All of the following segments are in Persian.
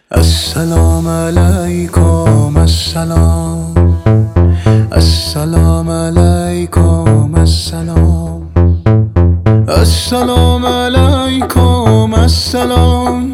السلام علیکم السلام السلام علیکم السلام السلام علیکم السلام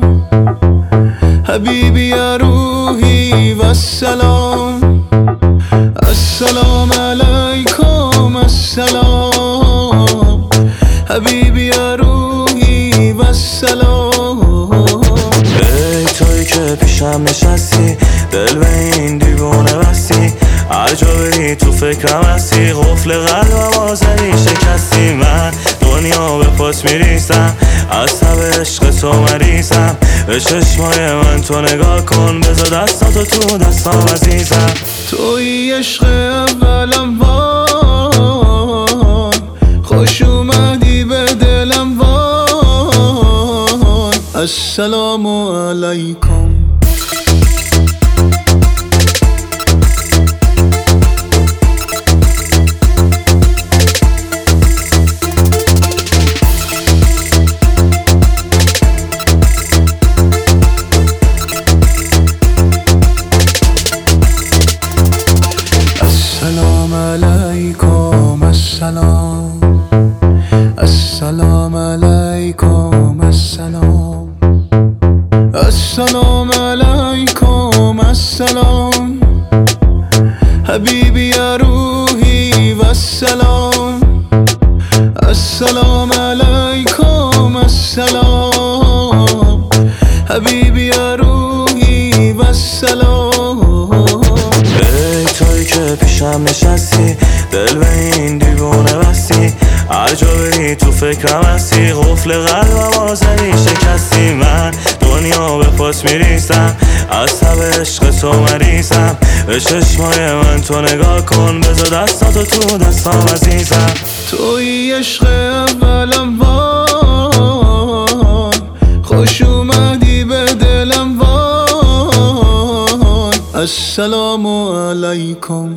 حبیبی یا روحی و السلام السلام علیکم السلام حبیبی یا روحی و السلام. ای تویی که پیشم نشستی، دل به این دیوونه بستی، هر جا بری تو فکرم هستی، قفل قلبم آزدی شکستی. من دنیا به پاس میریسم، از تب عشق تو مریضم، به چشمای من تو نگاه کن، بذار دستاتو تو دستام عزیزم. تویی عشق اولم وای، خوش اومدی به دلم وای. السلام علیکم. السلام علیکم السلام السلام علیکم السلام السلام علیکم السلام حبیبی یا روحی و السلام السلام علیکم السلام حبیبی یا روحی و السلام. ای تویی که پیشم نشستی، دل به این دیوونه بستی، هر جا بری تو فکرم هستی، قفل قلبم آزدی شکستی. من دنیا به پاس میریسم، از تب عشق تو مریضم، به چشمای من تو نگاه کن، بذار دستاتو تو دستام عزیزم. تویی عشق اولم وای، خوش اومدی به دلم وای. السلام علیکم.